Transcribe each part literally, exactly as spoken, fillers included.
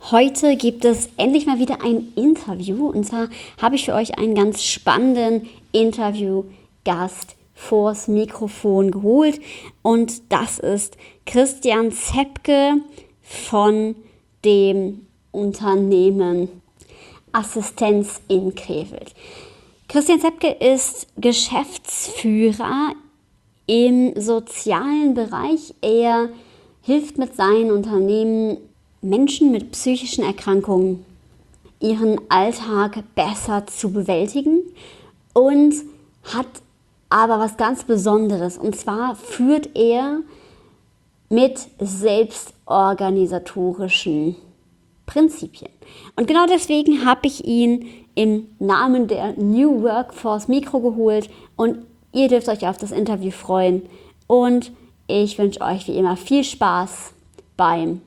Heute gibt es endlich mal wieder ein Interview. Und zwar habe ich für euch einen ganz spannenden Interviewgast vors Mikrofon geholt. Und das ist Christian Zepke von dem Unternehmen Assistenz in Krefeld. Christian Zepke ist Geschäftsführer im sozialen Bereich. Er hilft mit seinen Unternehmen Menschen mit psychischen Erkrankungen ihren Alltag besser zu bewältigen und hat aber was ganz Besonderes. Und zwar führt er mit selbstorganisatorischen Prinzipien. Und genau deswegen habe ich ihn im Namen der New Workforce Mikro geholt und ihr dürft euch auf das Interview freuen. Und ich wünsche euch wie immer viel Spaß beim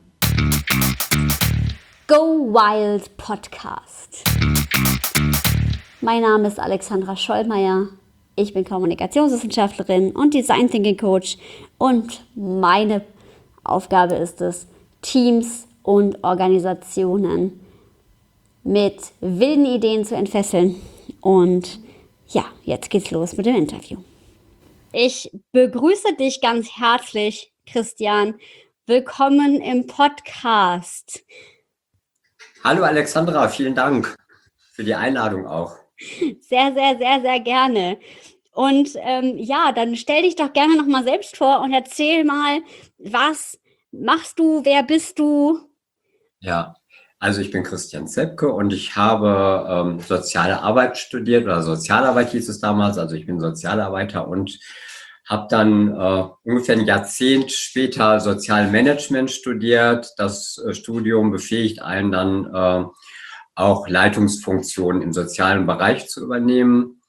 Go Wild Podcast. Mein Name ist Alexandra Schollmeier. Ich bin Kommunikationswissenschaftlerin und Design Thinking Coach und meine Aufgabe ist es, Teams und Organisationen mit wilden Ideen zu entfesseln. Und ja, jetzt geht's los mit dem Interview. Ich begrüße dich ganz herzlich, Christian. Willkommen im Podcast. Hallo Alexandra, vielen Dank für die Einladung auch. Sehr, sehr, sehr, sehr gerne. Und ähm, ja, dann stell dich doch gerne nochmal selbst vor und erzähl mal, was machst du, wer bist du? Ja, also ich bin Christian Zepke und ich habe ähm, Soziale Arbeit studiert, oder Sozialarbeit hieß es damals, also ich bin Sozialarbeiter und habe dann äh, ungefähr ein Jahrzehnt später Sozialmanagement studiert. Das äh, Studium befähigt einen dann äh, auch Leitungsfunktionen im sozialen Bereich zu übernehmen.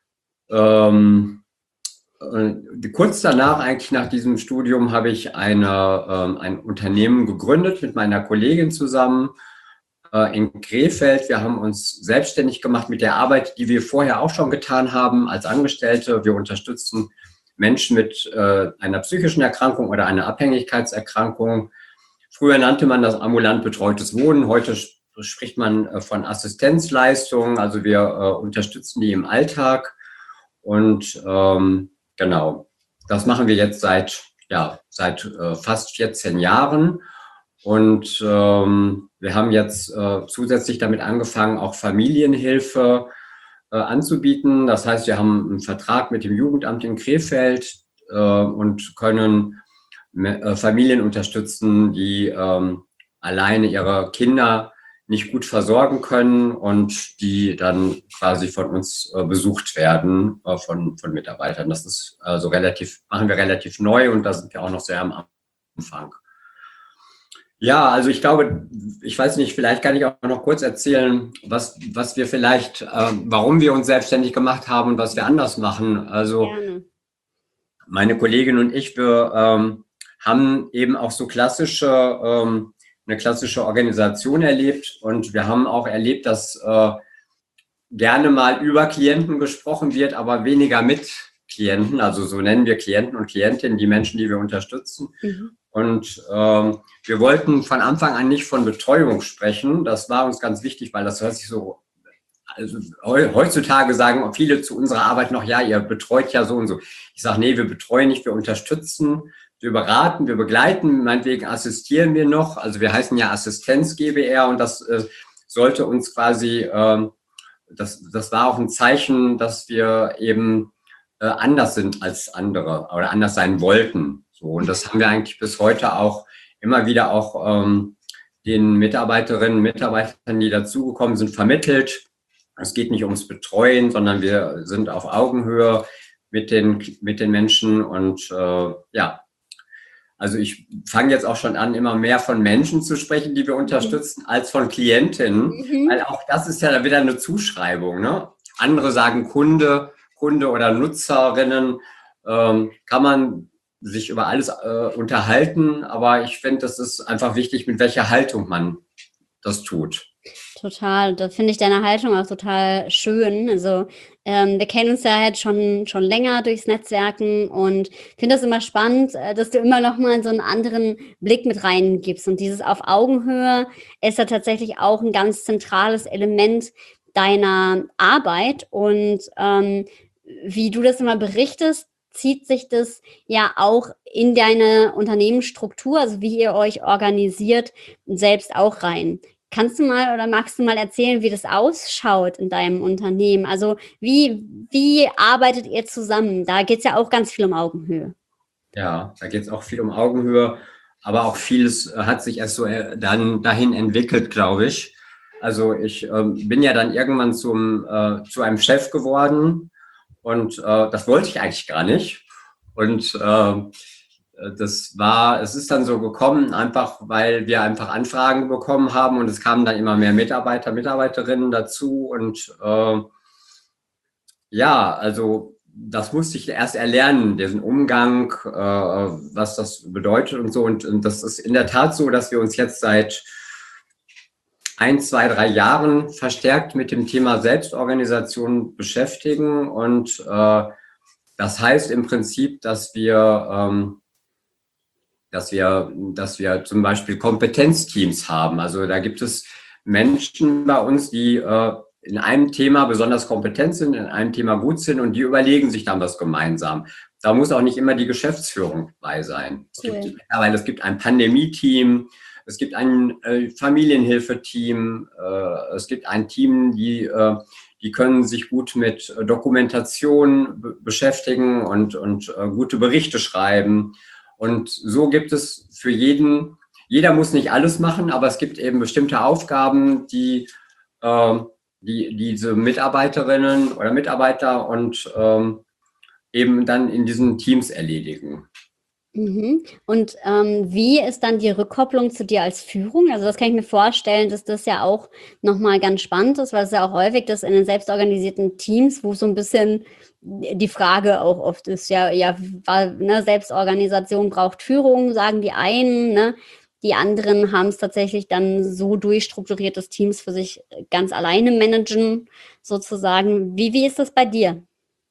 Ähm, äh, kurz danach, eigentlich nach diesem Studium, habe ich eine, ähm, ein Unternehmen gegründet mit meiner Kollegin zusammen äh, in Krefeld. Wir haben uns selbstständig gemacht mit der Arbeit, die wir vorher auch schon getan haben als Angestellte. Wir unterstützen Menschen mit äh, einer psychischen Erkrankung oder einer Abhängigkeitserkrankung. Früher nannte man das ambulant betreutes Wohnen. Heute spricht man äh, von Assistenzleistungen. Also wir äh, unterstützen die im Alltag. Und ähm, genau, das machen wir jetzt seit, ja, seit äh, fast vierzehn Jahren. Und ähm, wir haben jetzt äh, zusätzlich damit angefangen, auch Familienhilfe anzubieten. Das heißt, wir haben einen Vertrag mit dem Jugendamt in Krefeld äh, und können äh, Familien unterstützen, die ähm, alleine ihre Kinder nicht gut versorgen können und die dann quasi von uns äh, besucht werden, äh, von, von Mitarbeitern. Das ist also relativ, machen wir relativ neu und da sind wir auch noch sehr am Anfang. Ja, also ich glaube, ich weiß nicht, vielleicht kann ich auch noch kurz erzählen, was, was wir vielleicht, äh, warum wir uns selbstständig gemacht haben und was wir anders machen. Also Gerne. Meine Kollegin und ich, wir ähm, haben eben auch so klassische, ähm, eine klassische Organisation erlebt und wir haben auch erlebt, dass äh, gerne mal über Klienten gesprochen wird, aber weniger mit Klienten. Also so nennen wir Klienten und Klientinnen die Menschen, die wir unterstützen. Mhm. Und ähm, wir wollten von Anfang an nicht von Betreuung sprechen. Das war uns ganz wichtig, weil das hört sich so, also heutzutage sagen viele zu unserer Arbeit noch, ja, ihr betreut ja so und so. Ich sage, nee, wir betreuen nicht, wir unterstützen, wir beraten, wir begleiten, meinetwegen assistieren wir noch. Also wir heißen ja Assistenz GbR und das äh, sollte uns quasi, äh, das, das war auch ein Zeichen, dass wir eben äh, anders sind als andere oder anders sein wollten. So, und das haben wir eigentlich bis heute auch immer wieder auch ähm, den Mitarbeiterinnen und Mitarbeitern, die dazugekommen sind, vermittelt. Es geht nicht ums Betreuen, sondern wir sind auf Augenhöhe mit den, mit den Menschen. Und äh, ja, also ich fange jetzt auch schon an, immer mehr von Menschen zu sprechen, die wir unterstützen, als von Klientinnen. Mhm. Weil auch das ist ja wieder eine Zuschreibung. Ne? Andere sagen Kunde, Kunde oder Nutzerinnen. Ähm, kann man sich über alles äh, unterhalten, aber ich finde, das ist einfach wichtig, mit welcher Haltung man das tut. Total. Da finde ich deine Haltung auch total schön. Also ähm, wir kennen uns ja jetzt schon, schon länger durchs Netzwerken und finde das immer spannend, äh, dass du immer noch mal so einen anderen Blick mit reingibst. Und dieses auf Augenhöhe ist ja tatsächlich auch ein ganz zentrales Element deiner Arbeit. Und ähm, wie du das immer berichtest, zieht sich das ja auch in deine Unternehmensstruktur, also wie ihr euch organisiert, selbst auch rein. Kannst du mal oder magst du mal erzählen, wie das ausschaut in deinem Unternehmen? Also wie, wie arbeitet ihr zusammen? Da geht es ja auch ganz viel um Augenhöhe. Ja, da geht es auch viel um Augenhöhe, aber auch vieles äh, hat sich erst so äh, dann dahin entwickelt, glaube ich. Also ich ähm, bin ja dann irgendwann zum, äh, zu einem Chef geworden und äh, das wollte ich eigentlich gar nicht. Und äh, das war, es ist dann so gekommen, einfach weil wir einfach Anfragen bekommen haben und es kamen dann immer mehr Mitarbeiter, Mitarbeiterinnen dazu und äh, ja, also das musste ich erst erlernen, diesen Umgang, äh, was das bedeutet und so. Und, und das ist in der Tat so, dass wir uns jetzt seit ein, zwei, drei Jahren verstärkt mit dem Thema Selbstorganisation beschäftigen. Und äh, das heißt im Prinzip, dass wir, ähm, dass wir, dass wir zum Beispiel Kompetenzteams haben. Also da gibt es Menschen bei uns, die äh, in einem Thema besonders kompetent sind, in einem Thema gut sind und die überlegen sich dann was gemeinsam. Da muss auch nicht immer die Geschäftsführung bei sein. Es Cool. gibt mittlerweile, es gibt ein Pandemie-Team, es gibt ein äh, Familienhilfeteam, äh, es gibt ein Team, die, äh, die können sich gut mit Dokumentation be beschäftigen und, und äh, gute Berichte schreiben. Und so gibt es für jeden, jeder muss nicht alles machen, aber es gibt eben bestimmte Aufgaben, die äh, die diese Mitarbeiterinnen oder Mitarbeiter und ähm, eben dann in diesen Teams erledigen. Mhm. Und ähm, wie ist dann die Rückkopplung zu dir als Führung? Also das kann ich mir vorstellen, dass das ja auch nochmal ganz spannend ist, weil es ja auch häufig das in den selbstorganisierten Teams, wo so ein bisschen die Frage auch oft ist, ja, ja, ne, Selbstorganisation braucht Führung, sagen die einen, ne? Die anderen haben es tatsächlich dann so durchstrukturiert, dass Teams für sich ganz alleine managen, sozusagen. Wie, wie ist das bei dir?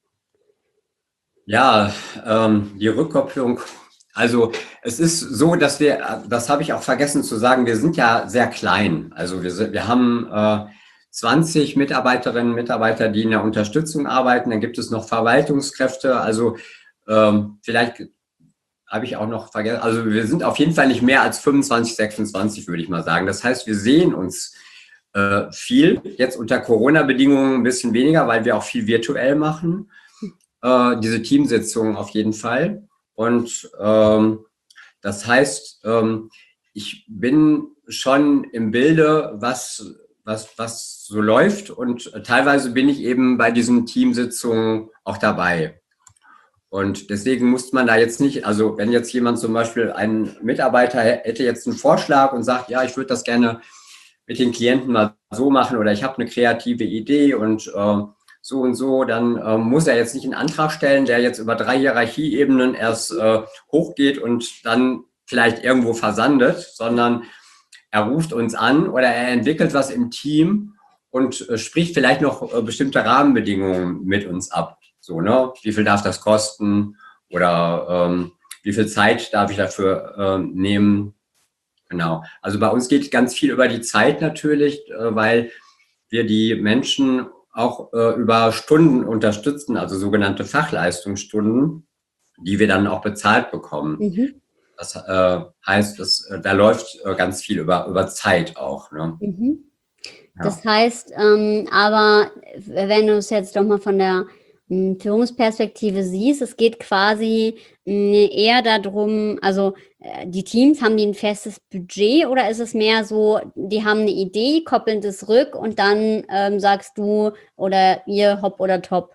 Ja, ähm, die Rückkopplung. Also es ist so, dass wir, das habe ich auch vergessen zu sagen, wir sind ja sehr klein. Also wir, sind, wir haben äh, zwanzig Mitarbeiterinnen und Mitarbeiter, die in der Unterstützung arbeiten. Dann gibt es noch Verwaltungskräfte. Also ähm, vielleicht habe ich auch noch vergessen. Also wir sind auf jeden Fall nicht mehr als fünfundzwanzig, sechsundzwanzig, würde ich mal sagen. Das heißt, wir sehen uns äh, viel. Jetzt unter Corona-Bedingungen ein bisschen weniger, weil wir auch viel virtuell machen. Äh, diese Teamsitzungen auf jeden Fall. Und ähm, das heißt, ähm, ich bin schon im Bilde, was, was, was so läuft. Und teilweise bin ich eben bei diesen Teamsitzungen auch dabei. Und deswegen muss man da jetzt nicht, also wenn jetzt jemand zum Beispiel, ein Mitarbeiter hätte jetzt einen Vorschlag und sagt, ja, ich würde das gerne mit den Klienten mal so machen oder ich habe eine kreative Idee und äh, so und so, dann äh, muss er jetzt nicht einen Antrag stellen, der jetzt über drei Hierarchieebenen erst äh, hochgeht und dann vielleicht irgendwo versandet, sondern er ruft uns an oder er entwickelt was im Team und äh, spricht vielleicht noch äh, bestimmte Rahmenbedingungen mit uns ab. So, ne? Wie viel darf das kosten oder ähm, wie viel Zeit darf ich dafür ähm, nehmen? Genau. Also bei uns geht ganz viel über die Zeit natürlich, äh, weil wir die Menschen auch äh, über Stunden unterstützen, also sogenannte Fachleistungsstunden, die wir dann auch bezahlt bekommen. Mhm. Das äh, heißt, das, äh, da läuft äh, ganz viel über, über Zeit auch. Ne? Mhm. Ja. Das heißt, ähm, aber wenn du es jetzt doch mal von der mh, Führungsperspektive siehst, es geht quasi mh, eher darum, also äh, die Teams, haben die ein festes Budget oder ist es mehr so, die haben eine Idee, koppeln das rück und dann ähm, sagst du oder ihr hopp oder top?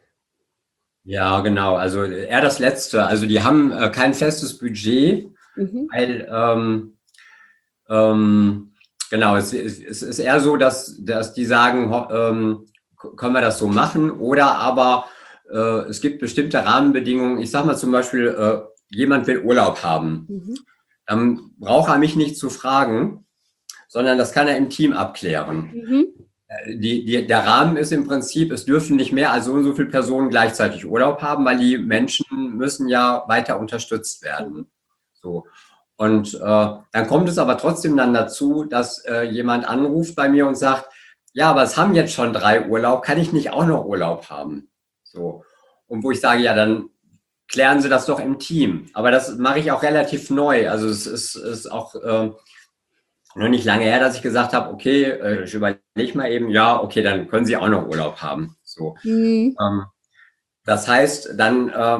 Ja, genau. Also eher das Letzte. Also die haben äh, kein festes Budget, Mhm. weil ähm, ähm, genau, es, es, es ist eher so, dass, dass die sagen, ho- ähm, können wir das so machen? Oder aber äh, es gibt bestimmte Rahmenbedingungen. Ich sage mal zum Beispiel, äh, jemand will Urlaub haben. Mhm. Dann braucht er mich nicht zu fragen, sondern das kann er im Team abklären. Mhm. Die, die, der Rahmen ist im Prinzip, es dürfen nicht mehr als so und so viele Personen gleichzeitig Urlaub haben, weil die Menschen müssen ja weiter unterstützt werden. So. Und äh, dann kommt es aber trotzdem dann dazu, dass äh, jemand anruft bei mir und sagt, ja, aber es haben jetzt schon drei Urlaub, kann ich nicht auch noch Urlaub haben? So. Und wo ich sage, ja, dann klären Sie das doch im Team. Aber das mache ich auch relativ neu. Also es ist, ist auch äh, noch nicht lange her, dass ich gesagt habe, okay, äh, ich überlege mal eben, ja, okay, dann können Sie auch noch Urlaub haben. So. Mhm. Ähm, das heißt, dann, äh,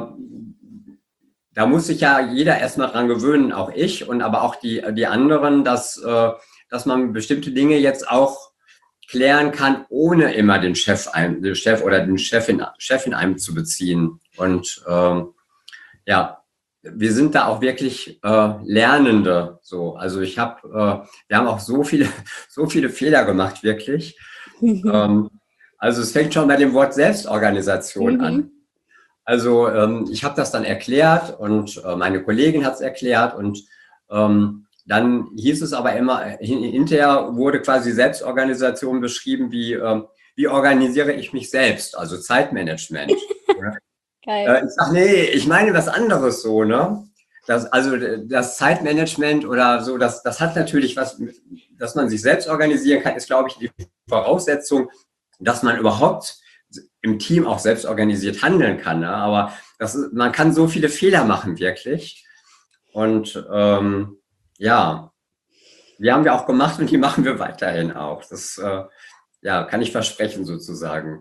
da muss sich ja jeder erstmal dran gewöhnen, auch ich und aber auch die, die anderen, dass, äh, dass man bestimmte Dinge jetzt auch klären kann, ohne immer den Chef, ein, den Chef oder den Chefin, Chefin einzubeziehen. Und ähm, ja, wir sind da auch wirklich äh, Lernende. So, also ich habe, äh, wir haben auch so viele, so viele Fehler gemacht, wirklich. Mhm. Ähm, also es fängt schon bei dem Wort Selbstorganisation Mhm. an. Also ähm, ich habe das dann erklärt und äh, meine Kollegin hat es erklärt und ähm, dann hieß es aber immer, hinterher wurde quasi Selbstorganisation beschrieben wie, äh, wie organisiere ich mich selbst, also Zeitmanagement. Geil. Äh, ich sage, nee, ich meine was anderes so, ne? Das, also das Zeitmanagement oder so, das, das hat natürlich was, dass man sich selbst organisieren kann, ist, glaube ich, die Voraussetzung, dass man überhaupt im Team auch selbst organisiert handeln kann. Ne? Aber das ist, man kann so viele Fehler machen, wirklich. Und ähm, ja, die haben wir auch gemacht und die machen wir weiterhin auch. Das äh, ja, kann ich versprechen sozusagen.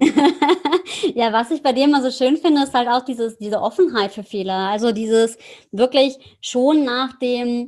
Ja, was ich bei dir immer so schön finde, ist halt auch dieses, diese Offenheit für Fehler. Also dieses wirklich schon nach dem,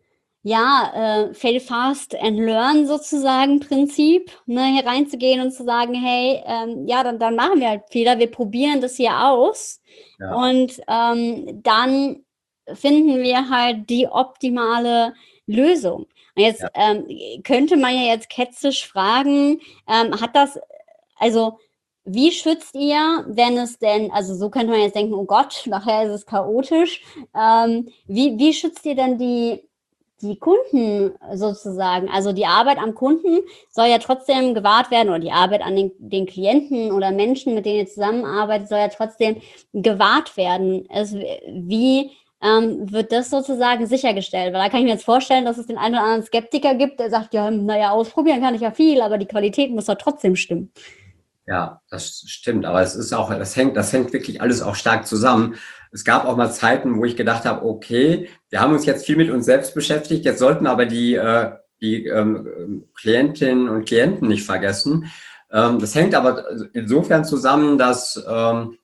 ja, äh, fail fast and learn sozusagen Prinzip, ne, hier reinzugehen und zu sagen, hey, ähm, ja, dann, dann machen wir halt Fehler, wir probieren das hier aus Ja. und ähm, dann finden wir halt die optimale Lösung. Und jetzt Ja. ähm, könnte man ja jetzt ketzisch fragen, ähm, hat das, also wie schützt ihr, wenn es denn, also so könnte man jetzt denken, oh Gott, nachher ist es chaotisch. Ähm, wie, wie schützt ihr denn die, die Kunden sozusagen? Also die Arbeit am Kunden soll ja trotzdem gewahrt werden oder die Arbeit an den, den Klienten oder Menschen, mit denen ihr zusammenarbeitet, soll ja trotzdem gewahrt werden. Es, wie ähm, wird das sozusagen sichergestellt? Weil da kann ich mir jetzt vorstellen, dass es den einen oder anderen Skeptiker gibt, der sagt, ja, naja, ausprobieren kann ich ja viel, aber die Qualität muss doch trotzdem stimmen. Ja, das stimmt, aber es ist auch, das hängt, das hängt wirklich alles auch stark zusammen. Es gab auch mal Zeiten, wo ich gedacht habe, okay, wir haben uns jetzt viel mit uns selbst beschäftigt, jetzt sollten aber die, äh, die ähm, Klientinnen und Klienten nicht vergessen. Ähm, das hängt aber insofern zusammen, dass ähm,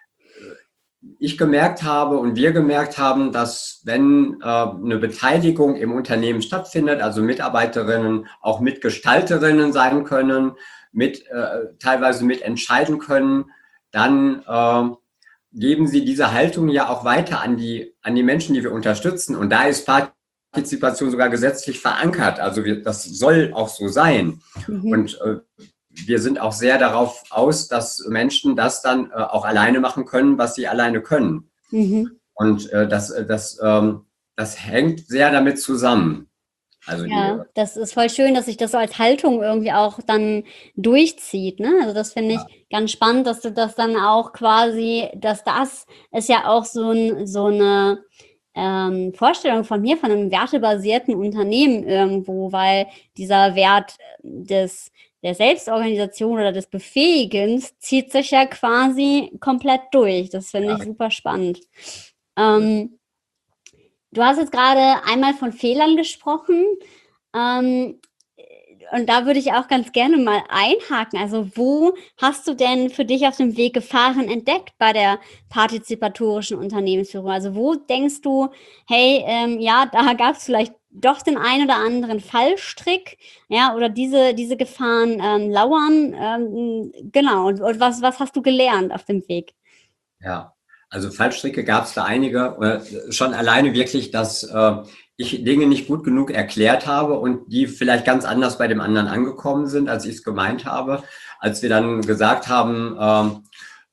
ich gemerkt habe und wir gemerkt haben, dass wenn äh, eine Beteiligung im Unternehmen stattfindet, also Mitarbeiterinnen auch Mitgestalterinnen sein können, mit, äh, teilweise mitentscheiden können, dann äh, geben sie diese Haltung ja auch weiter an die, an die Menschen, die wir unterstützen. Und da ist Partizipation sogar gesetzlich verankert. Also wir, das soll auch so sein. Mhm. Und äh, wir sind auch sehr darauf aus, dass Menschen das dann äh, auch alleine machen können, was sie alleine können. Mhm. Und äh, das, das, ähm, das hängt sehr damit zusammen. Also Ja, die, das ist voll schön, dass sich das so als Haltung irgendwie auch dann durchzieht, ne? Also das finde ich ja, ganz spannend, dass du das dann auch quasi, dass das ist ja auch so, ein, so eine ähm, Vorstellung von mir, von einem wertebasierten Unternehmen irgendwo, weil dieser Wert des, der Selbstorganisation oder des Befähigens zieht sich ja quasi komplett durch. Das finde ja, ich super spannend. Ähm, Du hast jetzt gerade einmal von Fehlern gesprochen. Ähm, und da würde ich auch ganz gerne mal einhaken. Also wo hast du denn für dich auf dem Weg Gefahren entdeckt bei der partizipatorischen Unternehmensführung? Also wo denkst du, hey, ähm, ja, da gab es vielleicht doch den einen oder anderen Fallstrick, ja, oder diese, diese Gefahren ähm, lauern. Ähm, genau, und, und was, was hast du gelernt auf dem Weg? ja. Also Fallstricke gab es da einige. Äh, schon alleine wirklich, dass äh, ich Dinge nicht gut genug erklärt habe und die vielleicht ganz anders bei dem anderen angekommen sind, als ich es gemeint habe. Als wir dann gesagt haben, ähm,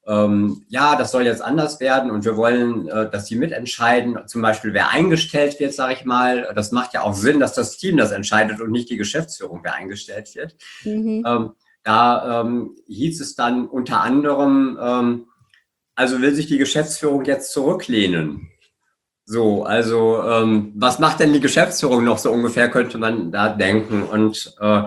ähm, ja, das soll jetzt anders werden und wir wollen, äh, dass sie mitentscheiden, zum Beispiel wer eingestellt wird, sage ich mal. Das macht ja auch Sinn, dass das Team das entscheidet und nicht die Geschäftsführung, wer eingestellt wird. Mhm. Ähm, da ähm, hieß es dann unter anderem, ähm, also will sich die Geschäftsführung jetzt zurücklehnen. So, also ähm, was macht denn die Geschäftsführung noch so ungefähr, könnte man da denken. Und äh,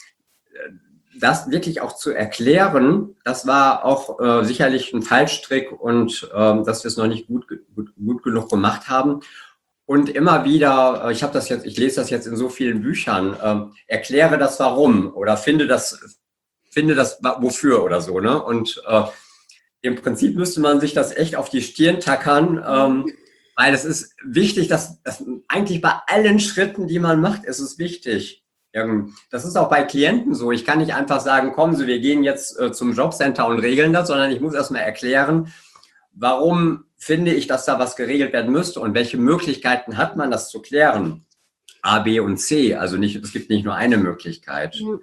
das wirklich auch zu erklären, das war auch äh, sicherlich ein Fallstrick und äh, dass wir es noch nicht gut, gut, gut genug gemacht haben. Und immer wieder, äh, ich habe das jetzt, ich lese das jetzt in so vielen Büchern, äh, erkläre das Warum oder finde das, finde das wofür oder so. Ne? Und äh, im Prinzip müsste man sich das echt auf die Stirn tackern, ähm, weil es ist wichtig, dass, dass eigentlich bei allen Schritten, die man macht, ist es wichtig. Das ist auch bei Klienten so. Ich kann nicht einfach sagen, kommen Sie, wir gehen jetzt äh, zum Jobcenter und regeln das, sondern ich muss erstmal erklären, warum finde ich, dass da was geregelt werden müsste und welche Möglichkeiten hat man, das zu klären. A, B und C, also nicht, es gibt nicht nur eine Möglichkeit. Ja.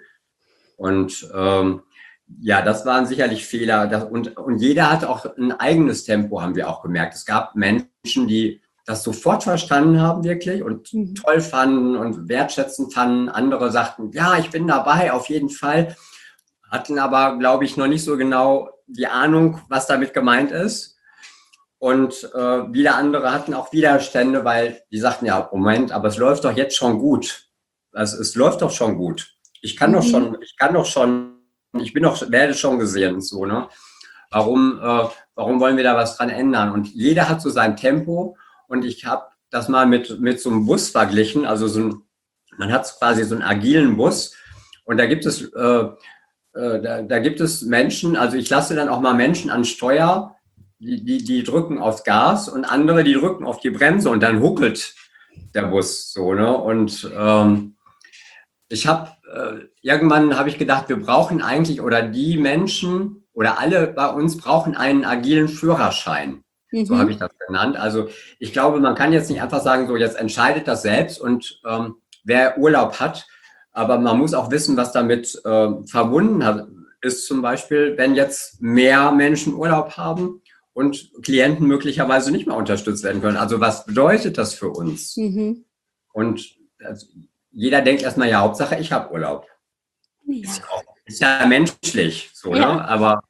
Und ähm, ja, das waren sicherlich Fehler. Das, und, und jeder hat auch ein eigenes Tempo, haben wir auch gemerkt. Es gab Menschen, die das sofort verstanden haben wirklich und mhm. toll fanden und wertschätzend fanden. Andere sagten, ja, ich bin dabei, auf jeden Fall. Hatten aber, glaube ich, noch nicht so genau die Ahnung, was damit gemeint ist. Und äh, wieder andere hatten auch Widerstände, weil die sagten, ja, Moment, aber es läuft doch jetzt schon gut. Also es läuft doch schon gut. Ich kann mhm. doch schon, ich kann doch schon, ich bin doch, werde schon gesehen und so, ne? Warum, äh, warum wollen wir da was dran ändern? Und jeder hat so sein Tempo. Und ich habe das mal mit, mit so einem Bus verglichen. Also so ein, man hat quasi so einen agilen Bus. Und da gibt es, äh, äh, da, da gibt es Menschen, also ich lasse dann auch mal Menschen an Steuer, die, die, die drücken aufs Gas und andere, die drücken auf die Bremse und dann huckelt der Bus so, ne? Und ähm, ich habe, äh, irgendwann habe ich gedacht, wir brauchen eigentlich, oder die Menschen oder alle bei uns brauchen einen agilen Führerschein. Mhm. So habe ich das genannt. Also ich glaube, man kann jetzt nicht einfach sagen, so jetzt entscheidet das selbst und ähm, wer Urlaub hat, aber man muss auch wissen, was damit äh, verbunden hat, ist zum Beispiel, wenn jetzt mehr Menschen Urlaub haben und Klienten möglicherweise nicht mehr unterstützt werden können. Also was bedeutet das für uns? Mhm. Und also, jeder denkt erstmal, ja, Hauptsache ich habe Urlaub. Ja. Ist, auch, ist ja menschlich, so, ja. Ne? Aber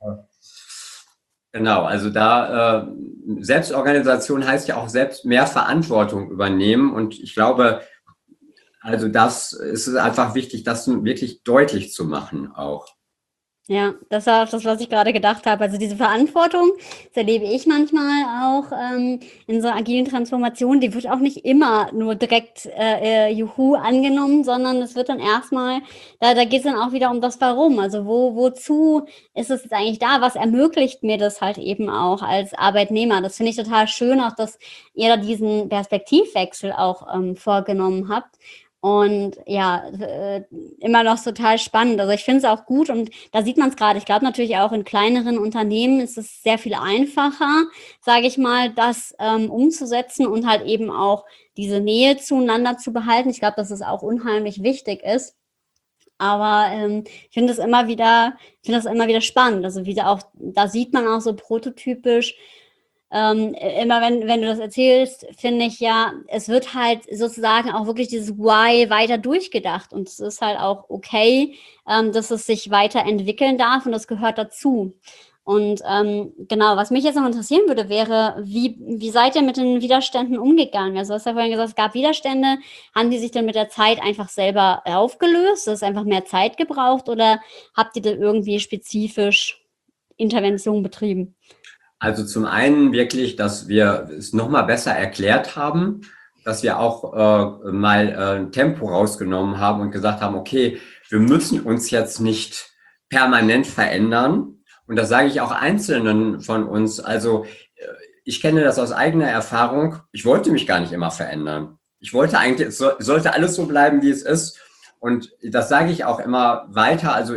genau, also da äh, Selbstorganisation heißt ja auch selbst mehr Verantwortung übernehmen. Und ich glaube, also das ist einfach wichtig, das wirklich deutlich zu machen auch. Ja, das war auch das, was ich gerade gedacht habe. Also diese Verantwortung, das erlebe ich manchmal auch ähm, in so agilen Transformationen, die wird auch nicht immer nur direkt äh, äh, juhu angenommen, sondern es wird dann erstmal, da, da geht es dann auch wieder um das Warum. Also wo, wozu ist es jetzt eigentlich da? Was ermöglicht mir das halt eben auch als Arbeitnehmer? Das finde ich total schön, auch dass ihr da diesen Perspektivwechsel auch ähm, vorgenommen habt. Und ja, äh, immer noch total spannend. Also ich finde es auch gut und da sieht man es gerade. Ich glaube natürlich auch in kleineren Unternehmen ist es sehr viel einfacher, sage ich mal, das ähm, umzusetzen und halt eben auch diese Nähe zueinander zu behalten. Ich glaube, dass es auch unheimlich wichtig ist. Aber ähm, ich finde es immer wieder, ich finde das immer wieder spannend. Also wieder auch, da sieht man auch so prototypisch, Ähm, immer wenn, wenn du das erzählst, finde ich ja, es wird halt sozusagen auch wirklich dieses Why weiter durchgedacht und es ist halt auch okay, ähm, dass es sich weiterentwickeln darf und das gehört dazu. Und ähm, genau, was mich jetzt noch interessieren würde, wäre, wie, wie seid ihr mit den Widerständen umgegangen? Also du hast ja vorhin gesagt, es gab Widerstände. Haben die sich dann mit der Zeit einfach selber aufgelöst? Ist es einfach mehr Zeit gebraucht oder habt ihr da irgendwie spezifisch Intervention betrieben? Also zum einen wirklich, dass wir es nochmal besser erklärt haben, dass wir auch äh, mal äh, Tempo rausgenommen haben und gesagt haben, okay, wir müssen uns jetzt nicht permanent verändern. Und das sage ich auch Einzelnen von uns. Also ich kenne das aus eigener Erfahrung. Ich wollte mich gar nicht immer verändern. Ich wollte eigentlich, es sollte alles so bleiben, wie es ist. Und das sage ich auch immer weiter. Also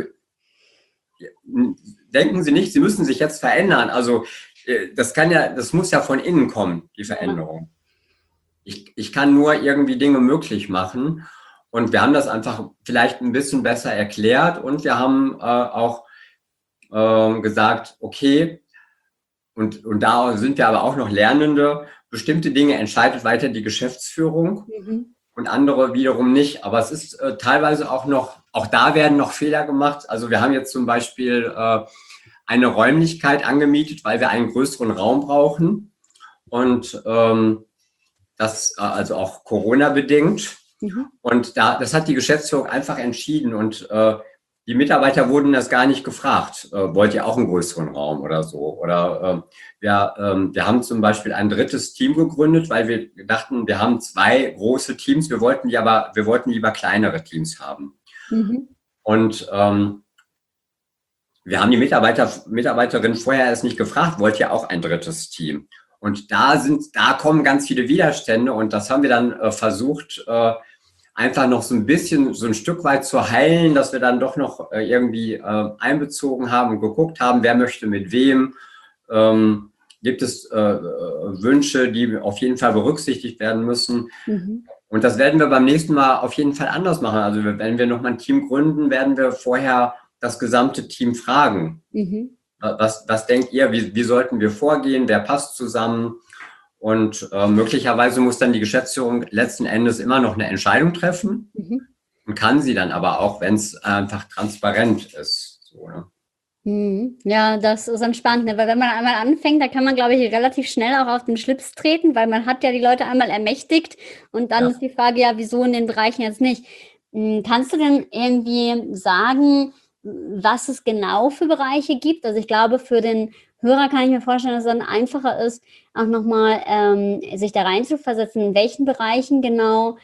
denken Sie nicht, Sie müssen sich jetzt verändern. Also das kann ja, das muss ja von innen kommen, die Veränderung. Ich, ich kann nur irgendwie Dinge möglich machen. Und wir haben das einfach vielleicht ein bisschen besser erklärt und wir haben äh, auch äh, gesagt, okay, und, und da sind wir aber auch noch Lernende. Bestimmte Dinge entscheidet weiter die Geschäftsführung Mhm. und andere wiederum nicht. Aber es ist äh, teilweise auch noch, auch da werden noch Fehler gemacht. Also wir haben jetzt zum Beispiel äh, eine Räumlichkeit angemietet, weil wir einen größeren Raum brauchen. Und ähm, das äh, also auch Corona-bedingt. Mhm. Und da, das hat die Geschäftsführung einfach entschieden. Und äh, die Mitarbeiter wurden das gar nicht gefragt. Äh, wollt ihr auch einen größeren Raum oder so? Oder äh, wir, ähm, wir haben zum Beispiel ein drittes Team gegründet, weil wir dachten, wir haben zwei große Teams. Wir wollten die aber, wir wollten lieber kleinere Teams haben. Mhm. Und ähm, wir haben die Mitarbeiter, Mitarbeiterin vorher erst nicht gefragt, wollt ihr auch ein drittes Team? Und da sind, da kommen ganz viele Widerstände und das haben wir dann äh, versucht, äh, einfach noch so ein bisschen, so ein Stück weit zu heilen, dass wir dann doch noch äh, irgendwie äh, einbezogen haben und geguckt haben, wer möchte mit wem. Ähm, gibt es äh, Wünsche, die auf jeden Fall berücksichtigt werden müssen. Mhm. Und das werden wir beim nächsten Mal auf jeden Fall anders machen. Also wenn wir nochmal ein Team gründen, werden wir vorher das gesamte Team fragen. Mhm. Was, was denkt ihr, wie, wie sollten wir vorgehen, wer passt zusammen? Und äh, möglicherweise muss dann die Geschäftsführung letzten Endes immer noch eine Entscheidung treffen Mhm. und kann sie dann aber auch, wenn es einfach transparent ist. So, ne? Mhm. Ja, das ist entspannt, ne? Weil wenn man einmal anfängt, da kann man, glaube ich, relativ schnell auch auf den Schlips treten, weil man hat ja die Leute einmal ermächtigt und dann Ja. ist die Frage, ja, wieso in den Bereichen jetzt nicht? Mhm. Kannst du denn irgendwie sagen, was es genau für Bereiche gibt? Also ich glaube, für den Hörer kann ich mir vorstellen, dass es dann einfacher ist, auch nochmal ähm, sich da reinzuversetzen, in welchen Bereichen genau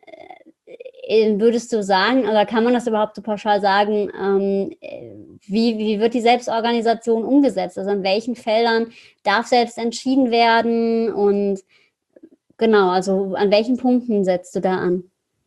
äh, würdest du sagen, oder kann man das überhaupt so pauschal sagen, ähm, wie, wie wird die Selbstorganisation umgesetzt? Also in welchen Feldern darf selbst entschieden werden und genau, also an welchen Punkten setzt du da an?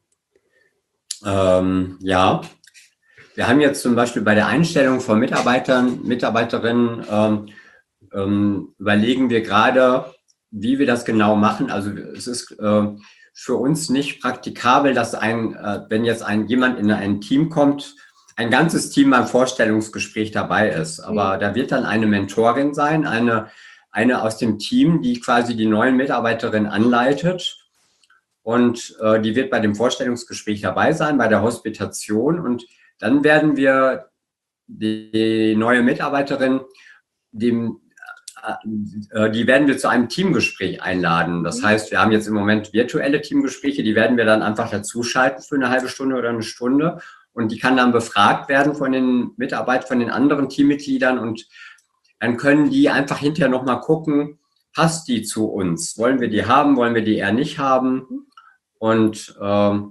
Ähm, ja, wir haben jetzt zum Beispiel bei der Einstellung von Mitarbeitern, Mitarbeiterinnen ähm, ähm, überlegen wir gerade, wie wir das genau machen. Also es ist äh, für uns nicht praktikabel, dass ein, äh, wenn jetzt ein jemand in ein Team kommt, ein ganzes Team beim Vorstellungsgespräch dabei ist. Aber Mhm. da wird dann eine Mentorin sein, eine, eine aus dem Team, die quasi die neuen Mitarbeiterinnen anleitet. Und äh, die wird bei dem Vorstellungsgespräch dabei sein, bei der Hospitation. Und dann werden wir die neue Mitarbeiterin dem äh, die werden wir zu einem Teamgespräch einladen. Das Mhm. heißt, wir haben jetzt im Moment virtuelle Teamgespräche, die werden wir dann einfach dazuschalten für eine halbe Stunde oder eine Stunde. Und die kann dann befragt werden von den Mitarbeitern, von den anderen Teammitgliedern. Und dann können die einfach hinterher nochmal gucken, passt die zu uns? Wollen wir die haben? Wollen wir die eher nicht haben? Und ähm,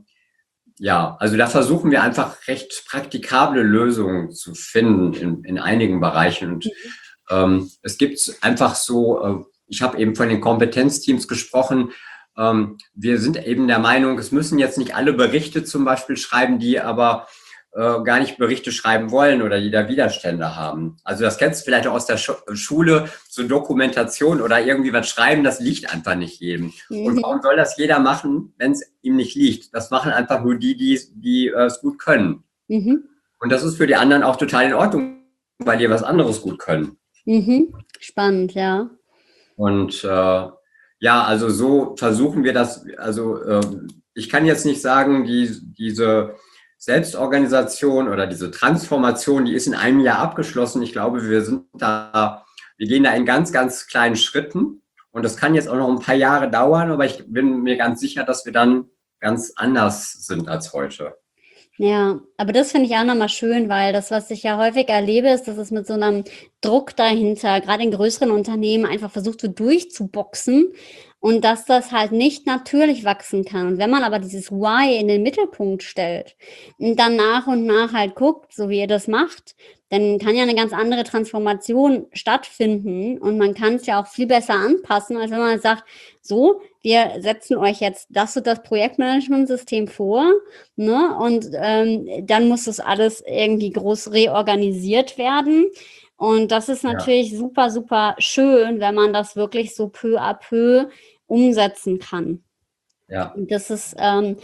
ja, also da versuchen wir einfach recht praktikable Lösungen zu finden in, in einigen Bereichen. Und ähm, es gibt einfach so, äh, ich habe eben von den Kompetenzteams gesprochen. Ähm, wir sind eben der Meinung, es müssen jetzt nicht alle Berichte zum Beispiel schreiben, die aber äh, gar nicht Berichte schreiben wollen oder die da Widerstände haben. Also das kennst du vielleicht auch aus der Schu Schule, so Dokumentation oder irgendwie was schreiben, das liegt einfach nicht jedem. Und warum Mhm. soll das jeder machen, wenn es ihm nicht liegt? Das machen einfach nur die, die, die äh, es gut können. Mhm. Und das ist für die anderen auch total in Ordnung, weil die was anderes gut können. Mhm. Spannend, ja. Und äh, ja, also so versuchen wir das, also äh, ich kann jetzt nicht sagen, die, diese Selbstorganisation oder diese Transformation, die ist in einem Jahr abgeschlossen. Ich glaube, wir sind da, wir gehen da in ganz, ganz kleinen Schritten. Und das kann jetzt auch noch ein paar Jahre dauern, aber ich bin mir ganz sicher, dass wir dann ganz anders sind als heute. Ja, aber das finde ich auch nochmal schön, weil das, was ich ja häufig erlebe, ist, dass es mit so einem Druck dahinter, gerade in größeren Unternehmen, einfach versucht, so durchzuboxen und dass das halt nicht natürlich wachsen kann. Und wenn man aber dieses Why in den Mittelpunkt stellt und dann nach und nach halt guckt, so wie ihr das macht, dann kann ja eine ganz andere Transformation stattfinden und man kann es ja auch viel besser anpassen, als wenn man sagt, so, wir setzen euch jetzt das und das Projektmanagementsystem vor, ne? Und ähm, dann muss das alles irgendwie groß reorganisiert werden. Und das ist Ja, natürlich super, super schön, wenn man das wirklich so peu à peu umsetzen kann. ja, Und das ist, ähm,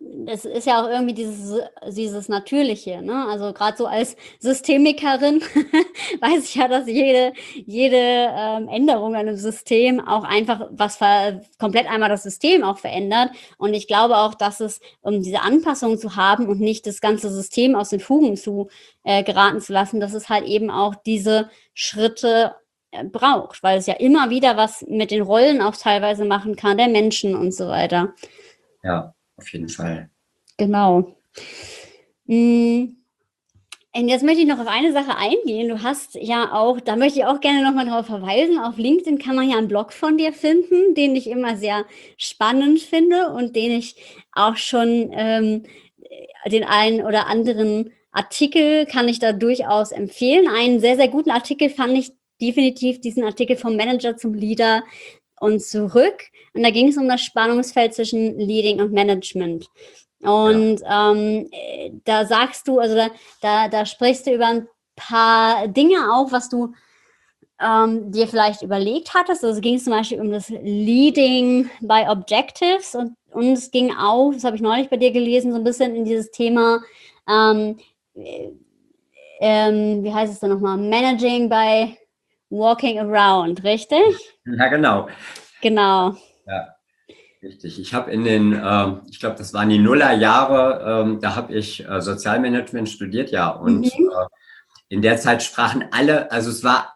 das ist ja auch irgendwie dieses, dieses Natürliche, ne? Also gerade so als Systemikerin weiß ich ja, dass jede, jede ähm, Änderung an einem System auch einfach was ver komplett einmal das System auch verändert. Und ich glaube auch, dass es, um diese Anpassung zu haben und nicht das ganze System aus den Fugen zu äh, geraten zu lassen, dass es halt eben auch diese Schritte äh, braucht, weil es ja immer wieder was mit den Rollen auch teilweise machen kann, der Menschen und so weiter. Ja, auf jeden Fall. Genau. Mm, Und jetzt möchte ich noch auf eine Sache eingehen. Du hast ja auch, da möchte ich auch gerne nochmal darauf verweisen, auf LinkedIn kann man ja einen Blog von dir finden, den ich immer sehr spannend finde und den ich auch schon ähm, den einen oder anderen Artikel kann ich da durchaus empfehlen. Einen sehr, sehr guten Artikel fand ich definitiv diesen Artikel vom Manager zum Leader und zurück. Und da ging es um das Spannungsfeld zwischen Leading und Management. Und ja. ähm, da sagst du, also da, da, da sprichst du über ein paar Dinge auch, was du ähm, dir vielleicht überlegt hattest. Also ging es zum Beispiel um das Leading by Objectives und, und es ging auch, das habe ich neulich bei dir gelesen, so ein bisschen in dieses Thema, ähm, ähm, wie heißt es denn nochmal, Managing by Walking Around, richtig? Ja, genau. Genau. Ja. Richtig. Ich habe in den, ähm, ich glaube, das waren die Nullerjahre, ähm, da habe ich äh, Sozialmanagement studiert, ja. Und mhm. äh, in der Zeit sprachen alle, also es war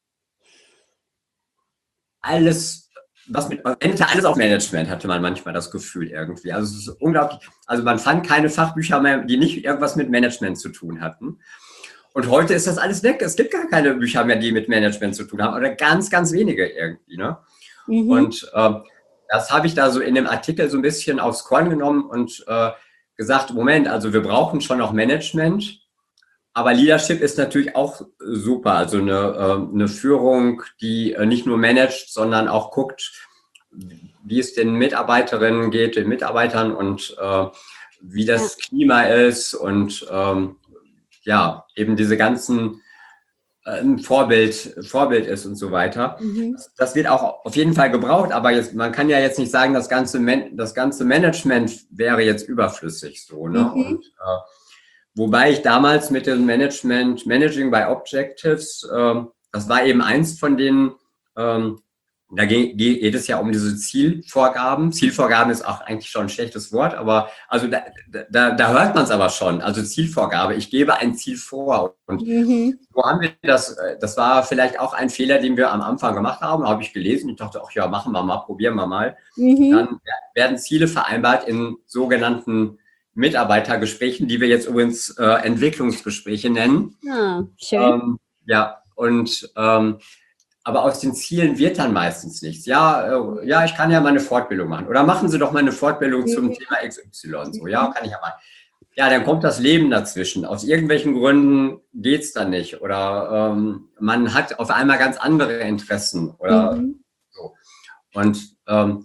alles, was mit, endete alles auf Management, hatte man manchmal das Gefühl irgendwie. Also es ist unglaublich, also man fand keine Fachbücher mehr, die nicht irgendwas mit Management zu tun hatten. Und heute ist das alles weg. Es gibt gar keine Bücher mehr, die mit Management zu tun haben, oder ganz, ganz wenige irgendwie, ne? Mhm. Und äh, das habe ich da so in dem Artikel so ein bisschen aufs Korn genommen und äh, gesagt, Moment, also wir brauchen schon noch Management, aber Leadership ist natürlich auch super. Also eine, äh, eine Führung, die äh, nicht nur managt, sondern auch guckt, wie es den Mitarbeiterinnen geht, den Mitarbeitern und äh, wie das ja. Klima ist und ähm, ja, eben diese ganzen ein Vorbild, Vorbild ist und so weiter. Mhm. Das wird auch auf jeden Fall gebraucht, aber jetzt, man kann ja jetzt nicht sagen, das ganze, Man, das ganze Management wäre jetzt überflüssig so, ne? Mhm. Und, äh, wobei ich damals mit dem Management, Managing by Objectives, äh, das war eben eins von den, ähm, da geht, geht es ja um diese Zielvorgaben. Zielvorgaben ist auch eigentlich schon ein schlechtes Wort, aber also da, da, da hört man es aber schon. Also Zielvorgabe, ich gebe ein Ziel vor. Und mhm. wo haben wir das? Das war vielleicht auch ein Fehler, den wir am Anfang gemacht haben. Habe ich gelesen. Ich dachte, ach ja, machen wir mal, probieren wir mal. Mhm. Dann werden Ziele vereinbart in sogenannten Mitarbeitergesprächen, die wir jetzt übrigens äh, Entwicklungsgespräche nennen. Ah, schön. Ähm, ja, und ähm, aber aus den Zielen wird dann meistens nichts. Ja, äh, ja, ich kann ja mal eine Fortbildung machen. Oder machen Sie doch mal eine Fortbildung zum mhm. Thema X Y. So, ja, kann ich ja mal. Ja, dann kommt das Leben dazwischen. Aus irgendwelchen Gründen geht's dann nicht. Oder ähm, man hat auf einmal ganz andere Interessen. Oder mhm. so. Und ähm,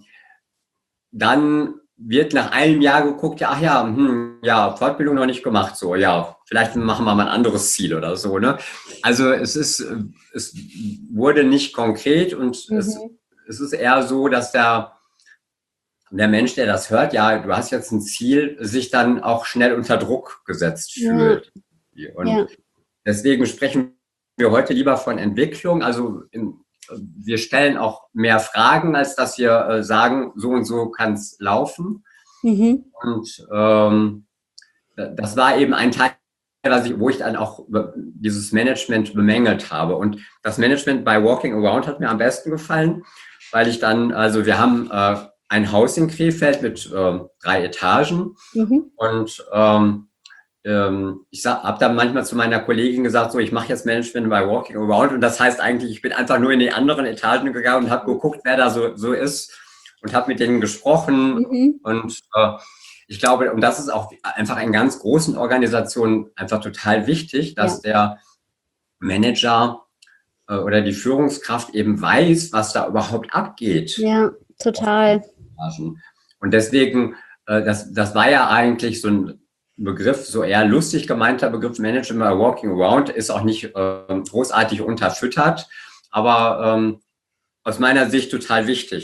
dann wird nach einem Jahr geguckt, ja, ach ja, hm, ja, Fortbildung noch nicht gemacht, so, ja, vielleicht machen wir mal ein anderes Ziel oder so, ne? Also es ist, es wurde nicht konkret und mhm. es, es ist eher so, dass der, der Mensch, der das hört, ja, du hast jetzt ein Ziel, sich dann auch schnell unter Druck gesetzt fühlt. Ja. Und ja. deswegen sprechen wir heute lieber von Entwicklung, also in, wir stellen auch mehr Fragen, als dass wir äh, sagen, so und so kann es laufen. Mhm. Und ähm, das war eben ein Teil, wo ich dann auch dieses Management bemängelt habe. Und das Management bei Walking Around hat mir am besten gefallen, weil ich dann, also wir haben äh, ein Haus in Krefeld mit äh, drei Etagen mhm. und ähm, ich habe dann manchmal zu meiner Kollegin gesagt, so ich mache jetzt Management bei Walking Around und das heißt eigentlich, ich bin einfach nur in die anderen Etagen gegangen und habe geguckt, wer da so, so ist und habe mit denen gesprochen mhm. und äh, ich glaube, und das ist auch einfach in ganz großen Organisationen einfach total wichtig, dass ja. der Manager äh, oder die Führungskraft eben weiß, was da überhaupt abgeht. Ja, total. Und deswegen, äh, das, das war ja eigentlich so ein Begriff, so eher lustig gemeinter Begriff, Management by Walking Around, ist auch nicht äh, großartig unterfüttert, aber ähm, aus meiner Sicht total wichtig.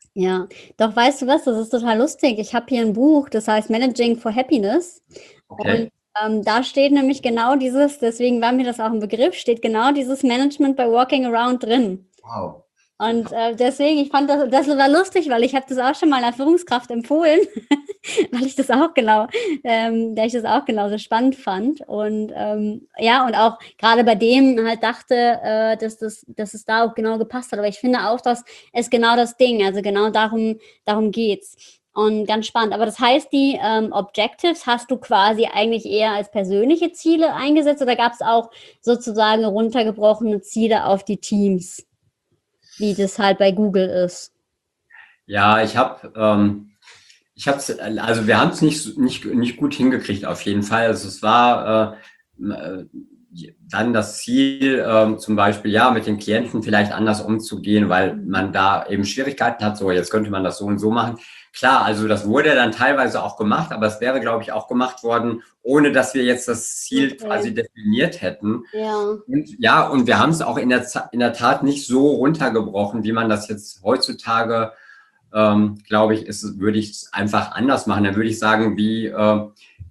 Ja, doch weißt du was, das ist total lustig. Ich habe hier ein Buch, das heißt Managing for Happiness. Und Okay. ähm, da steht nämlich genau dieses, deswegen war mir das auch ein Begriff, steht genau dieses Management by Walking Around drin. Wow. Und Super. äh, deswegen, ich fand das, das war lustig, weil ich habe das auch schon mal einer Führungskraft empfohlen, weil ich das auch genau, ähm, da ich das auch genauso spannend fand. Und ähm, ja, und auch gerade bei dem halt dachte, äh, dass, das, dass es da auch genau gepasst hat. Aber ich finde auch, das ist genau das Ding. Also genau darum, darum geht's. Und ganz spannend. Aber das heißt, die ähm, Objectives hast du quasi eigentlich eher als persönliche Ziele eingesetzt oder gab es auch sozusagen runtergebrochene Ziele auf die Teams, wie das halt bei Google ist? Ja, ich habe, ähm, ich habe also wir haben es nicht, nicht, nicht gut hingekriegt auf jeden Fall. Also es war äh, äh, dann das Ziel, ähm, zum Beispiel ja mit den Klienten vielleicht anders umzugehen, weil man da eben Schwierigkeiten hat. So, jetzt könnte man das so und so machen. Klar, also das wurde dann teilweise auch gemacht, aber es wäre, glaube ich, auch gemacht worden, ohne dass wir jetzt das Ziel Okay. quasi definiert hätten. Ja. Und ja, und wir haben es auch in der, in der Tat nicht so runtergebrochen, wie man das jetzt heutzutage, ähm, glaube ich, ist, würde ich es einfach anders machen. Dann würde ich sagen, wie, äh,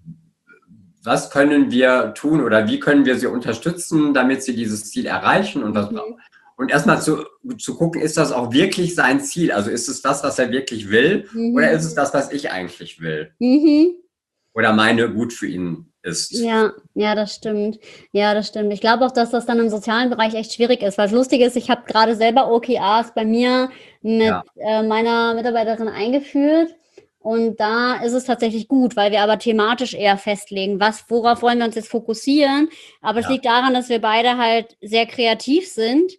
was können wir tun oder wie können wir sie unterstützen, damit sie dieses Ziel erreichen und was, Mhm. und erstmal zu, zu gucken, ist das auch wirklich sein Ziel? Also ist es das, was er wirklich will, oder ist Mhm. es das, was ich eigentlich will? Mhm. Oder meine gut für ihn ist? Ja, ja, das stimmt. Ja, das stimmt. Ich glaube auch, dass das dann im sozialen Bereich echt schwierig ist, weil das Lustige ist, ich habe gerade selber O K Rs bei mir mit Ja, äh, meiner Mitarbeiterin eingeführt. Und da ist es tatsächlich gut, weil wir aber thematisch eher festlegen, was, worauf wollen wir uns jetzt fokussieren. Aber es ja. liegt daran, dass wir beide halt sehr kreativ sind.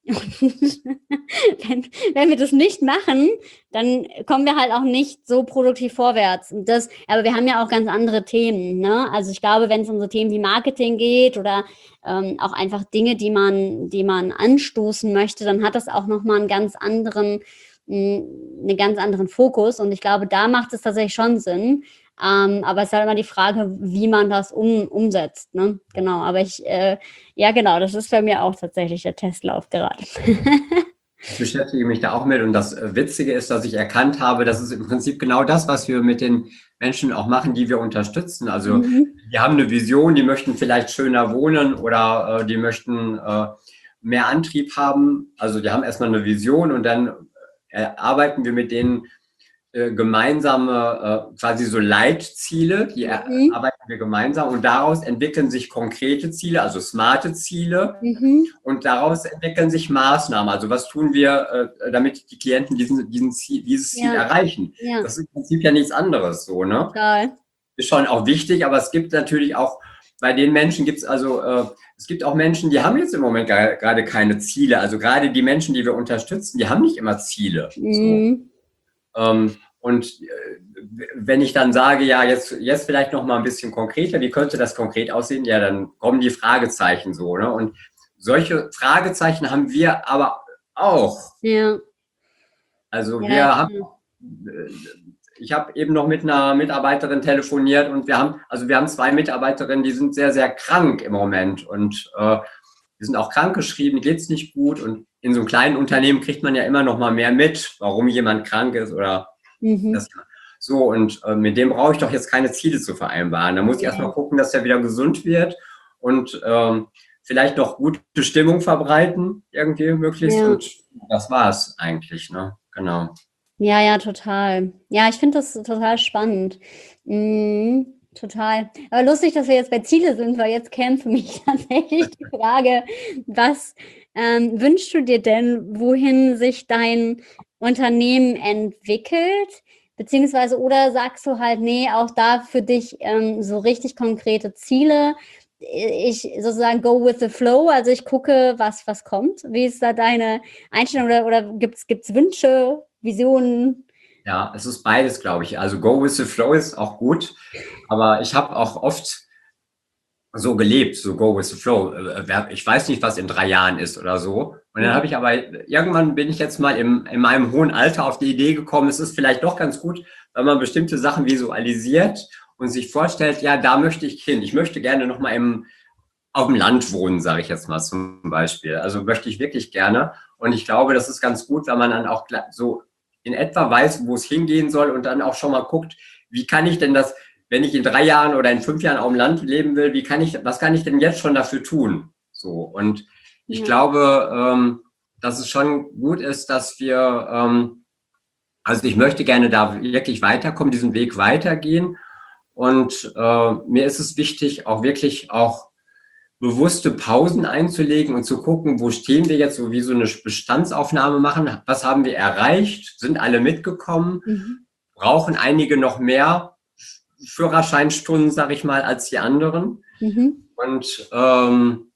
Und wenn, wenn wir das nicht machen, dann kommen wir halt auch nicht so produktiv vorwärts. Und das, aber wir haben ja auch ganz andere Themen, ne? Also ich glaube, wenn es um so Themen wie Marketing geht oder ähm, auch einfach Dinge, die man, die man anstoßen möchte, dann hat das auch nochmal einen ganz anderen, mh, einen ganz anderen Fokus. Und ich glaube, da macht es tatsächlich schon Sinn. Ähm, aber es ist halt immer die Frage, wie man das um, umsetzt, ne? Genau. Aber ich, äh, ja, genau, das ist bei mir auch tatsächlich der Testlauf gerade. Ich beschäftige mich da auch mit, und das Witzige ist, dass ich erkannt habe, das ist im Prinzip genau das, was wir mit den Menschen auch machen, die wir unterstützen. Also Mhm. die haben eine Vision, die möchten vielleicht schöner wohnen oder äh, die möchten äh, mehr Antrieb haben. Also die haben erstmal eine Vision und dann erarbeiten wir mit denen äh, gemeinsame, äh, quasi so Leitziele, die Mhm. erarbeiten wir gemeinsam, und daraus entwickeln sich konkrete Ziele, also smarte Ziele, Mhm. und daraus entwickeln sich Maßnahmen. Also was tun wir, äh, damit die Klienten diesen, diesen Ziel, dieses Ziel Ja, erreichen? ja, Das ist im Prinzip ja nichts anderes so, ne? total. Ist schon auch wichtig, aber es gibt natürlich auch, bei den Menschen gibt es also, äh, es gibt auch Menschen, die haben jetzt im Moment gerade keine Ziele. Also gerade die Menschen, die wir unterstützen, die haben nicht immer Ziele. So. Mhm. Ähm, und äh, wenn ich dann sage, ja, jetzt, jetzt vielleicht noch mal ein bisschen konkreter, wie könnte das konkret aussehen? Ja, dann kommen die Fragezeichen so, ne? Und solche Fragezeichen haben wir aber auch. Ja, Also ja, wir haben, klar. äh, ich habe eben noch mit einer Mitarbeiterin telefoniert, und wir haben, also wir haben zwei Mitarbeiterinnen, die sind sehr, sehr krank im Moment, und äh, die sind auch krankgeschrieben, geht es nicht gut, und in so einem kleinen Unternehmen kriegt man ja immer noch mal mehr mit, warum jemand krank ist oder Mhm. das. So, und äh, mit dem brauche ich doch jetzt keine Ziele zu vereinbaren. Da muss ich erstmal Nee. gucken, dass er wieder gesund wird und ähm, vielleicht noch gute Stimmung verbreiten, irgendwie möglichst. Ja. Und das war es eigentlich, ne? Genau. Ja, ja, total. Ja, ich finde das total spannend. Mhm, total. Aber lustig, dass wir jetzt bei Ziele sind, weil jetzt käme für mich tatsächlich die Frage, was ähm, wünschst du dir denn, wohin sich dein Unternehmen entwickelt? Beziehungsweise, oder sagst du halt, nee, auch da für dich ähm, so richtig konkrete Ziele? Ich sozusagen go with the flow, also ich gucke, was, was kommt. Wie ist da deine Einstellung, oder, oder gibt's, gibt's Wünsche, Visionen? Ja, es ist beides, glaube ich. Also Go with the Flow ist auch gut, aber ich habe auch oft so gelebt, so Go with the Flow. Ich weiß nicht, was in drei Jahren ist oder so. Und dann Mhm. habe ich aber, irgendwann bin ich jetzt mal im, in meinem hohen Alter auf die Idee gekommen, es ist vielleicht doch ganz gut, wenn man bestimmte Sachen visualisiert und sich vorstellt, ja, da möchte ich hin. Ich möchte gerne noch mal im, auf dem Land wohnen, sage ich jetzt mal zum Beispiel. Also möchte ich wirklich gerne. Und ich glaube, das ist ganz gut, wenn man dann auch so in etwa weiß, wo es hingehen soll und dann auch schon mal guckt, wie kann ich denn das, wenn ich in drei Jahren oder in fünf Jahren auf dem Land leben will, wie kann ich, was kann ich denn jetzt schon dafür tun? So, und ich Ja. glaube, ähm, dass es schon gut ist, dass wir, ähm, also ich möchte gerne da wirklich weiterkommen, diesen Weg weitergehen. Und äh, mir ist es wichtig, auch wirklich auch bewusste Pausen einzulegen und zu gucken, wo stehen wir jetzt, so wie so eine Bestandsaufnahme machen, was haben wir erreicht, sind alle mitgekommen, Mhm. brauchen einige noch mehr Führerscheinstunden, sage ich mal, als die anderen. Mhm. Und, ähm,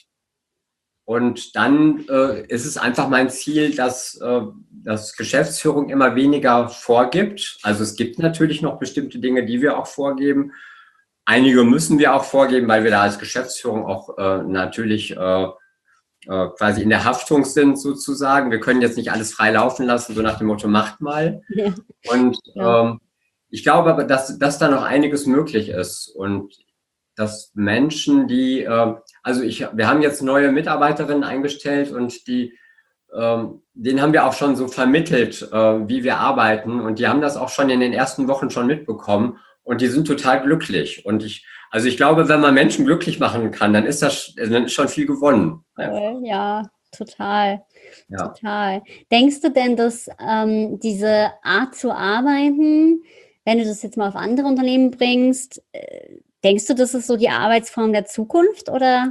und dann äh, ist es einfach mein Ziel, dass, äh, dass Geschäftsführung immer weniger vorgibt. Also es gibt natürlich noch bestimmte Dinge, die wir auch vorgeben. Einige müssen wir auch vorgeben, weil wir da als Geschäftsführung auch äh, natürlich äh, äh, quasi in der Haftung sind sozusagen. Wir können jetzt nicht alles frei laufen lassen, so nach dem Motto, macht mal. Ja. Und Ja. ähm, ich glaube aber, dass, dass da noch einiges möglich ist und dass Menschen, die, äh, also ich, wir haben jetzt neue Mitarbeiterinnen eingestellt und die, ähm, denen haben wir auch schon so vermittelt, äh, wie wir arbeiten und die haben das auch schon in den ersten Wochen schon mitbekommen und die sind total glücklich und ich, also ich glaube, wenn man Menschen glücklich machen kann, dann ist das dann ist schon viel gewonnen. Voll, ja, total, Ja. total. Denkst du denn, dass ähm, diese Art zu arbeiten, wenn du das jetzt mal auf andere Unternehmen bringst, äh, denkst du, das ist so die Arbeitsform der Zukunft oder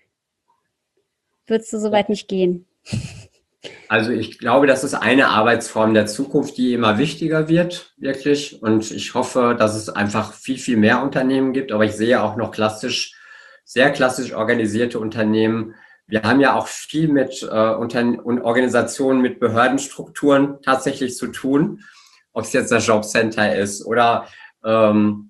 würdest du so weit nicht gehen? Also ich glaube, das ist eine Arbeitsform der Zukunft, die immer wichtiger wird, wirklich. Und ich hoffe, dass es einfach viel, viel mehr Unternehmen gibt. Aber ich sehe auch noch klassisch, sehr klassisch organisierte Unternehmen. Wir haben ja auch viel mit äh, Unterne- und Organisationen, mit Behördenstrukturen tatsächlich zu tun. Ob es jetzt das Jobcenter ist oder ähm,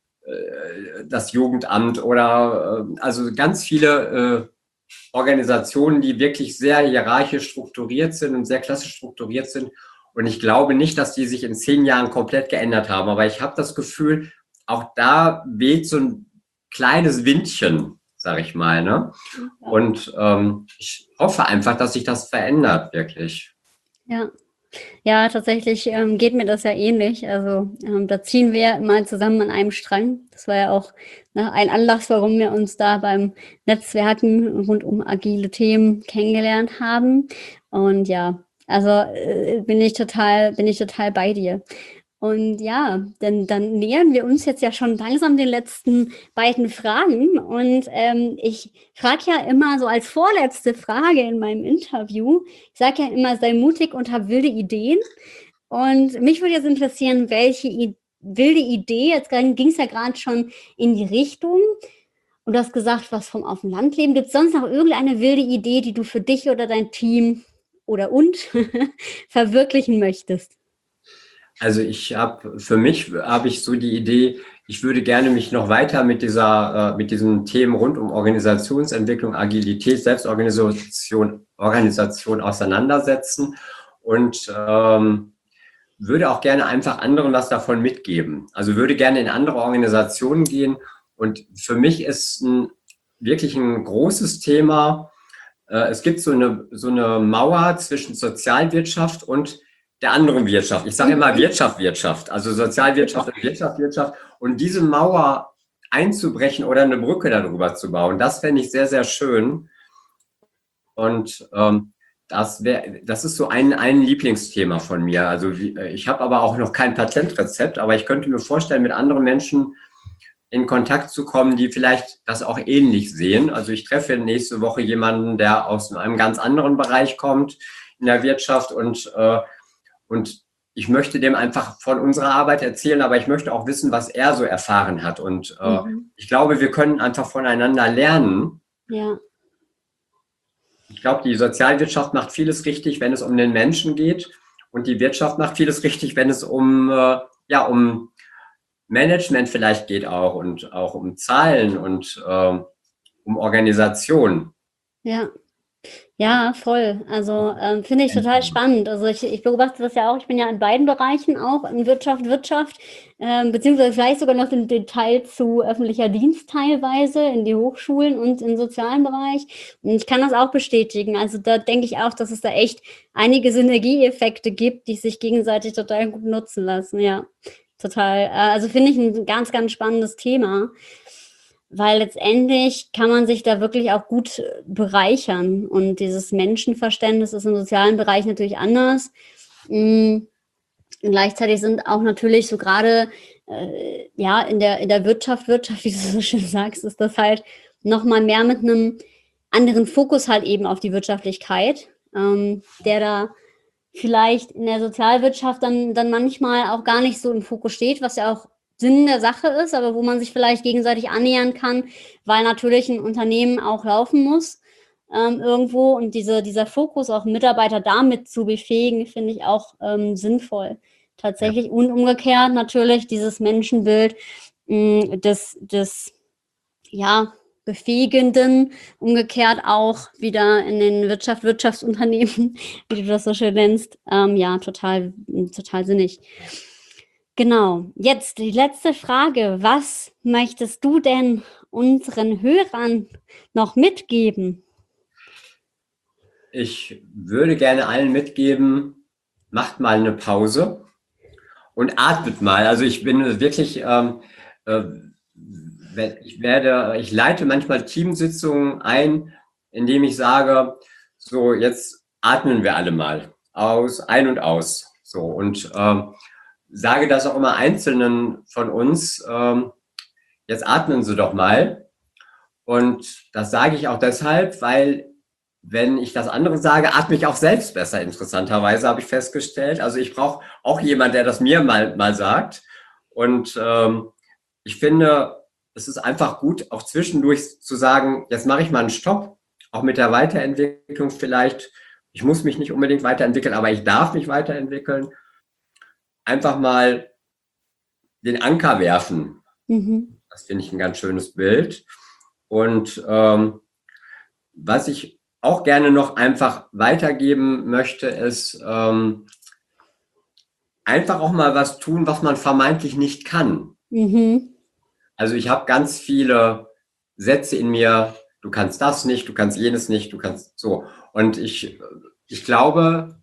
äh, das Jugendamt oder äh, also ganz viele äh, Organisationen, die wirklich sehr hierarchisch strukturiert sind und sehr klassisch strukturiert sind. Und ich glaube nicht, dass die sich in zehn Jahren komplett geändert haben. Aber ich habe das Gefühl, auch da weht so ein kleines Windchen, sage ich mal. Ne? Ja. Und ähm, ich hoffe einfach, dass sich das verändert, wirklich. Ja. Ja, tatsächlich ähm, geht mir das ja ähnlich. Also ähm, da ziehen wir mal zusammen an einem Strang. Das war ja auch ne, ein Anlass, warum wir uns da beim Netzwerken rund um agile Themen kennengelernt haben. Und ja, also äh, bin ich total, bin ich total bei dir. Und ja, denn dann nähern wir uns jetzt ja schon langsam den letzten beiden Fragen. Und ähm, ich frage ja immer so als vorletzte Frage in meinem Interview, ich sage ja immer, sei mutig und hab wilde Ideen. Und mich würde jetzt interessieren, welche I wilde Idee, jetzt ging es ja gerade schon in die Richtung. Und du hast gesagt, was vom auf dem Land leben. Gibt es sonst noch irgendeine wilde Idee, die du für dich oder dein Team oder und verwirklichen möchtest? Also ich habe, für mich habe ich so die Idee, ich würde gerne mich noch weiter mit dieser, äh, mit diesen Themen rund um Organisationsentwicklung, Agilität, Selbstorganisation, Organisation auseinandersetzen und ähm, würde auch gerne einfach anderen was davon mitgeben. Also würde gerne in andere Organisationen gehen und für mich ist ein, wirklich ein großes Thema. Äh, es gibt so eine, so eine Mauer zwischen Sozialwirtschaft und der anderen Wirtschaft. Ich sage immer Wirtschaft, Wirtschaft, also Sozialwirtschaft und Wirtschaft, Wirtschaft. Und diese Mauer einzubrechen oder eine Brücke darüber zu bauen, das fände ich sehr, sehr schön. Und ähm, das wäre, das ist so ein, ein Lieblingsthema von mir. Also wie, ich habe aber auch noch kein Patentrezept, aber ich könnte mir vorstellen, mit anderen Menschen in Kontakt zu kommen, die vielleicht das auch ähnlich sehen. Also ich treffe nächste Woche jemanden, der aus einem ganz anderen Bereich kommt in der Wirtschaft und, äh, und ich möchte dem einfach von unserer Arbeit erzählen, aber ich möchte auch wissen, was er so erfahren hat. Und äh, Mhm. ich glaube, wir können einfach voneinander lernen. Ja. Ich glaube, die Sozialwirtschaft macht vieles richtig, wenn es um den Menschen geht. Und die Wirtschaft macht vieles richtig, wenn es um, äh, ja, um Management vielleicht geht auch und auch um Zahlen und äh, um Organisation. Ja. Ja, voll. Also ähm, finde ich total spannend. Also ich, ich beobachte das ja auch. Ich bin ja in beiden Bereichen auch, in Wirtschaft, Wirtschaft, ähm, beziehungsweise vielleicht sogar noch den Detail zu öffentlicher Dienst teilweise, in die Hochschulen und im sozialen Bereich. Und ich kann das auch bestätigen. Also da denke ich auch, dass es da echt einige Synergieeffekte gibt, die sich gegenseitig total gut nutzen lassen. Ja, total. Äh, also finde ich ein ganz, ganz spannendes Thema. Weil letztendlich kann man sich da wirklich auch gut äh, bereichern. Und dieses Menschenverständnis ist im sozialen Bereich natürlich anders. Mm, Gleichzeitig sind auch natürlich so gerade äh, ja in der, in der Wirtschaft, Wirtschaft, wie du so schön sagst, ist das halt nochmal mehr mit einem anderen Fokus halt eben auf die Wirtschaftlichkeit, ähm, der da vielleicht in der Sozialwirtschaft dann, dann manchmal auch gar nicht so im Fokus steht, was ja auch Sinn der Sache ist, aber wo man sich vielleicht gegenseitig annähern kann, weil natürlich ein Unternehmen auch laufen muss ähm, irgendwo und diese, dieser Fokus, auch Mitarbeiter damit zu befähigen, finde ich auch ähm, sinnvoll. Ja. Tatsächlich und umgekehrt natürlich dieses Menschenbild mh, des, des ja, Befähigenden, umgekehrt auch wieder in den Wirtschaft, Wirtschaftsunternehmen, wie du das so schön nennst. Ähm, ja, total, total sinnig. Genau. Jetzt die letzte Frage. Was möchtest du denn unseren Hörern noch mitgeben? Ich würde gerne allen mitgeben, macht mal eine Pause und atmet mal. Also ich bin wirklich, ähm, äh, ich werde, ich leite manchmal Teamsitzungen ein, indem ich sage, so jetzt atmen wir alle mal aus, ein und aus. So und ähm, sage das auch immer Einzelnen von uns. Ähm, jetzt atmen Sie doch mal. Und das sage ich auch deshalb, weil wenn ich das andere sage, atme ich auch selbst besser, interessanterweise, habe ich festgestellt. Also ich brauche auch jemand, der das mir mal, mal sagt. Und ähm, ich finde, es ist einfach gut, auch zwischendurch zu sagen, jetzt mache ich mal einen Stopp, auch mit der Weiterentwicklung vielleicht. Ich muss mich nicht unbedingt weiterentwickeln, aber ich darf mich weiterentwickeln. Einfach mal den Anker werfen. Mhm. Das finde ich ein ganz schönes Bild. Und ähm, was ich auch gerne noch einfach weitergeben möchte, ist ähm, einfach auch mal was tun, was man vermeintlich nicht kann. Mhm. Also ich habe ganz viele Sätze in mir, du kannst das nicht, du kannst jenes nicht, du kannst so. Und ich, ich glaube,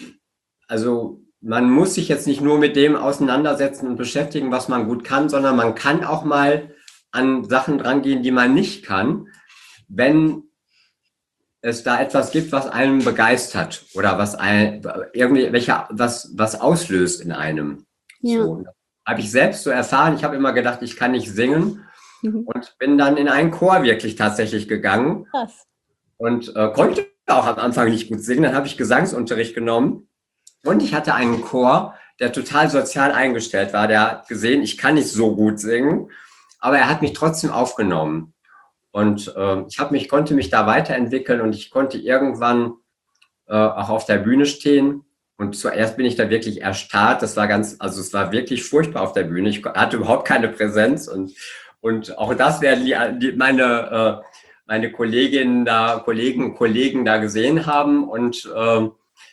also man muss sich jetzt nicht nur mit dem auseinandersetzen und beschäftigen, was man gut kann, sondern man kann auch mal an Sachen drangehen, die man nicht kann, wenn es da etwas gibt, was einen begeistert oder was ein, irgendwie welcher, was, was auslöst in einem. Ja. So habe ich selbst so erfahren. Ich habe immer gedacht, ich kann nicht singen Mhm. und bin dann in einen Chor wirklich tatsächlich gegangen Krass. und äh, konnte auch am Anfang nicht gut singen. Dann habe ich Gesangsunterricht genommen und ich hatte einen Chor, der total sozial eingestellt war. Der hat gesehen, ich kann nicht so gut singen, aber er hat mich trotzdem aufgenommen. Und äh, ich habe mich, konnte mich da weiterentwickeln und ich konnte irgendwann äh, auch auf der Bühne stehen. Und zuerst bin ich da wirklich erstarrt. Das war ganz, also es war wirklich furchtbar auf der Bühne. Ich hatte überhaupt keine Präsenz und, und auch das werden die, die meine, äh, meine Kolleginnen da, Kollegen, Kollegen da gesehen haben. Und äh,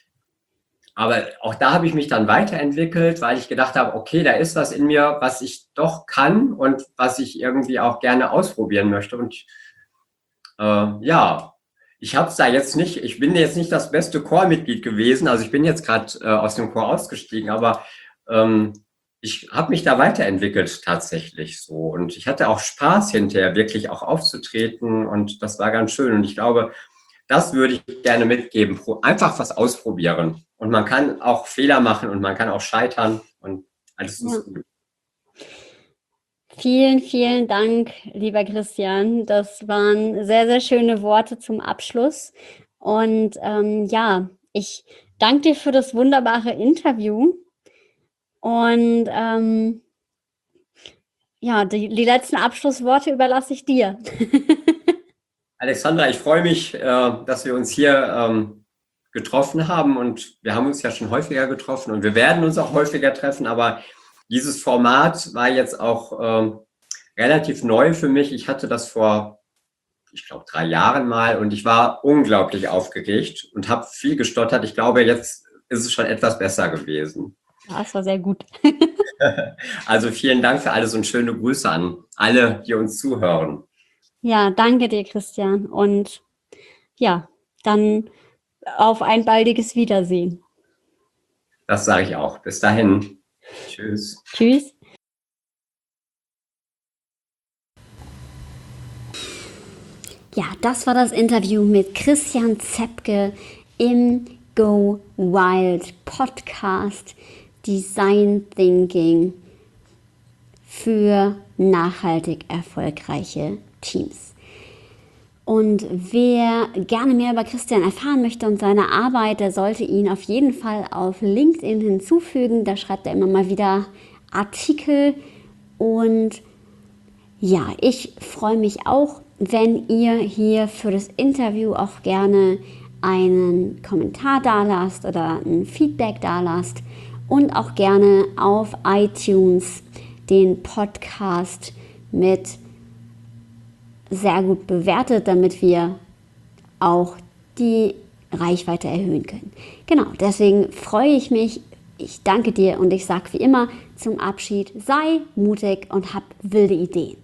aber auch da habe ich mich dann weiterentwickelt, weil ich gedacht habe, okay, da ist was in mir, was ich doch kann und was ich irgendwie auch gerne ausprobieren möchte. Und äh, ja, ich habe es da jetzt nicht, ich bin jetzt nicht das beste Chormitglied gewesen, also ich bin jetzt gerade äh, aus dem Chor ausgestiegen, aber ähm, ich habe mich da weiterentwickelt tatsächlich so und ich hatte auch Spaß hinterher wirklich auch aufzutreten und das war ganz schön und ich glaube, das würde ich gerne mitgeben, einfach was ausprobieren und man kann auch Fehler machen und man kann auch scheitern und alles Ja. ist gut. Vielen, vielen Dank, lieber Christian. Das waren sehr, sehr schöne Worte zum Abschluss. Und ähm, ja, ich danke dir für das wunderbare Interview. Und ähm, ja, die, die letzten Abschlussworte überlasse ich dir. Alexandra, ich freue mich, äh, dass wir uns hier ähm, getroffen haben und wir haben uns ja schon häufiger getroffen und wir werden uns auch häufiger treffen, aber dieses Format war jetzt auch ähm, relativ neu für mich. Ich hatte das vor ich glaube, drei Jahren mal und ich war unglaublich aufgeregt und habe viel gestottert. Ich glaube, jetzt ist es schon etwas besser gewesen. Ja, es war sehr gut. Also vielen Dank für alles und schöne Grüße an alle, die uns zuhören. Ja, danke dir, Christian. Und ja, dann auf ein baldiges Wiedersehen. Das sage ich auch. Bis dahin. Tschüss. Tschüss. Ja, das war das Interview mit Christian Zepke im Go Wild Podcast Design Thinking für nachhaltig erfolgreiche Teams. Und wer gerne mehr über Christian erfahren möchte und seine Arbeit, der sollte ihn auf jeden Fall auf LinkedIn hinzufügen. Da schreibt er immer mal wieder Artikel. Und ja, ich freue mich auch, wenn ihr hier für das Interview auch gerne einen Kommentar dalasst oder ein Feedback dalasst und auch gerne auf iTunes den Podcast mit sehr gut bewertet, damit wir auch die Reichweite erhöhen können. Genau, deswegen freue ich mich. Ich danke dir und ich sage wie immer zum Abschied, sei mutig und hab wilde Ideen.